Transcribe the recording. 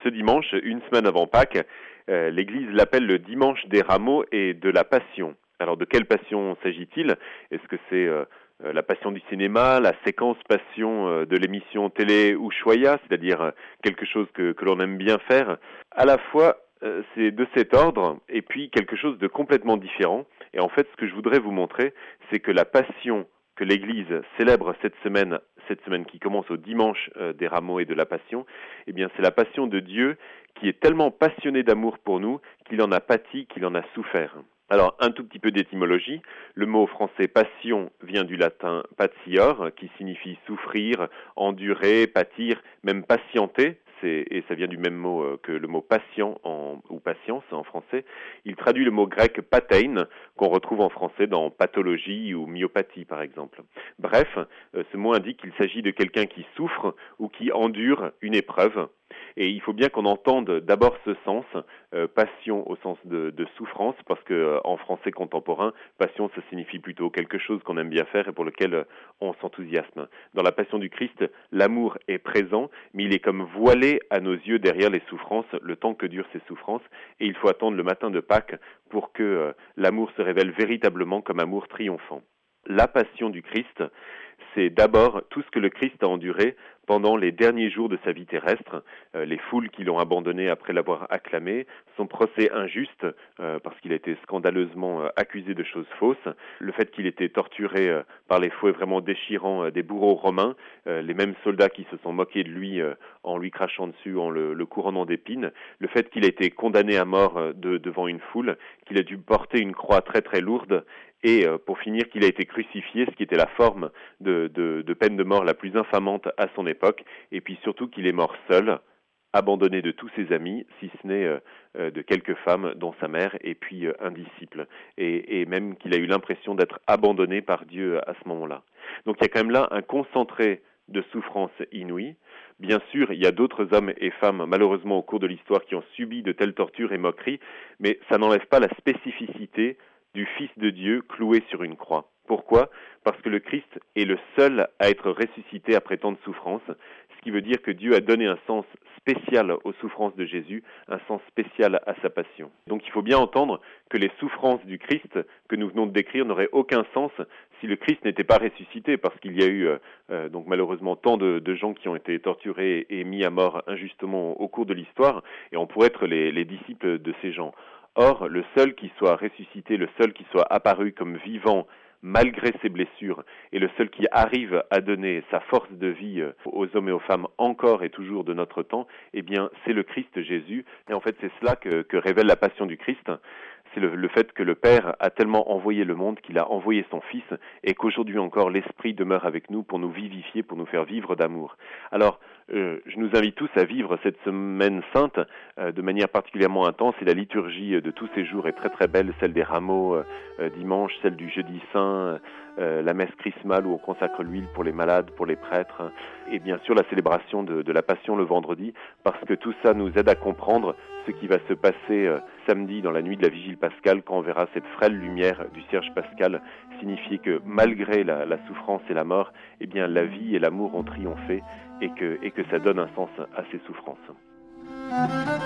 Ce dimanche, une semaine avant Pâques, l'Église l'appelle le dimanche des rameaux et de la passion. Alors de quelle passion s'agit-il? Est-ce que c'est la passion du cinéma, la séquence passion de l'émission télé Ushuaïa, c'est-à-dire quelque chose que l'on aime bien faire? À la fois, c'est de cet ordre, et puis quelque chose de complètement différent. Et en fait, ce que je voudrais vous montrer, c'est que la passion que l'Église célèbre cette semaine qui commence au dimanche des rameaux et de la passion, eh bien c'est la passion de Dieu qui est tellement passionné d'amour pour nous qu'il en a pâti, qu'il en a souffert. Alors, un tout petit peu d'étymologie. Le mot français passion vient du latin patior, qui signifie souffrir, endurer, pâtir, même patienter. Et ça vient du même mot que le mot patient ou patience en français. Il traduit le mot grec patein, qu'on retrouve en français dans pathologie ou myopathie par exemple. Bref, ce mot indique qu'il s'agit de quelqu'un qui souffre ou qui endure une épreuve. Et il faut bien qu'on entende d'abord ce sens, passion au sens de souffrance, parce que en français contemporain, passion ça signifie plutôt quelque chose qu'on aime bien faire et pour lequel on s'enthousiasme. Dans la passion du Christ, l'amour est présent, mais il est comme voilé à nos yeux derrière les souffrances, le temps que durent ces souffrances, et il faut attendre le matin de Pâques pour que l'amour se révèle véritablement comme amour triomphant. La passion du Christ, c'est d'abord tout ce que le Christ a enduré pendant les derniers jours de sa vie terrestre, les foules qui l'ont abandonné après l'avoir acclamé, son procès injuste, parce qu'il a été scandaleusement accusé de choses fausses, le fait qu'il était torturé par les fouets vraiment déchirants des bourreaux romains, les mêmes soldats qui se sont moqués de lui en lui crachant dessus, en le couronnant d'épines, le fait qu'il a été condamné à mort devant une foule, qu'il a dû porter une croix très très lourde, et pour finir qu'il a été crucifié, ce qui était la forme de peine de mort la plus infamante à son époque, et puis surtout qu'il est mort seul, abandonné de tous ses amis, si ce n'est de quelques femmes, dont sa mère, et puis un disciple, et même qu'il a eu l'impression d'être abandonné par Dieu à ce moment-là. Donc il y a quand même là un concentré de souffrance inouïe. Bien sûr, il y a d'autres hommes et femmes, malheureusement au cours de l'histoire, qui ont subi de telles tortures et moqueries, mais ça n'enlève pas la spécificité du Fils de Dieu cloué sur une croix. Pourquoi? Parce que le Christ est le seul à être ressuscité après tant de souffrances, ce qui veut dire que Dieu a donné un sens spécial aux souffrances de Jésus, un sens spécial à sa passion. Donc il faut bien entendre que les souffrances du Christ que nous venons de décrire n'auraient aucun sens si le Christ n'était pas ressuscité, parce qu'il y a eu donc malheureusement tant de gens qui ont été torturés et mis à mort injustement au cours de l'histoire, et on pourrait être les disciples de ces gens. Or, le seul qui soit ressuscité, le seul qui soit apparu comme vivant malgré ses blessures, et le seul qui arrive à donner sa force de vie aux hommes et aux femmes encore et toujours de notre temps, eh bien, c'est le Christ Jésus. Et en fait, c'est cela que révèle la passion du Christ. C'est le fait que le Père a tellement envoyé le monde qu'il a envoyé son Fils, et qu'aujourd'hui encore l'Esprit demeure avec nous pour nous vivifier, pour nous faire vivre d'amour. Alors, je nous invite tous à vivre cette semaine sainte de manière particulièrement intense, et la liturgie de tous ces jours est très très belle, celle des rameaux dimanche, celle du jeudi saint, la messe chrismale où on consacre l'huile pour les malades, pour les prêtres, et bien sûr la célébration de la Passion le vendredi, parce que tout ça nous aide à comprendre ce qui va se passer samedi dans la nuit de la Vigile pascale, quand on verra cette frêle lumière du cierge pascal signifier que malgré la souffrance et la mort, eh bien la vie et l'amour ont triomphé, et que ça donne un sens à ces souffrances.